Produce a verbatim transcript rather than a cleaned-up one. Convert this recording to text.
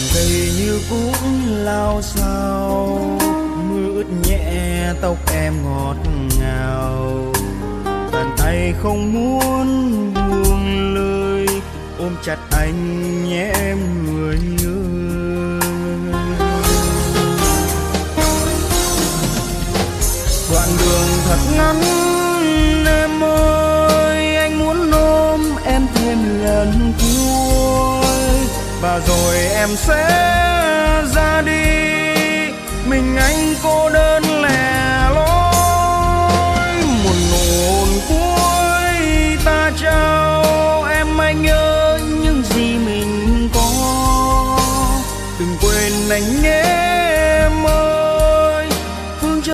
gầy như cũng lao xao, mưa ướt nhẹ tóc em ngọt ngào. Bàn tay không muốn buông lời, ôm chặt anh nhé em người ơi. Đoạn đường thật ngắn em ơi, anh muốn ôm em thêm lần cuối, và rồi em sẽ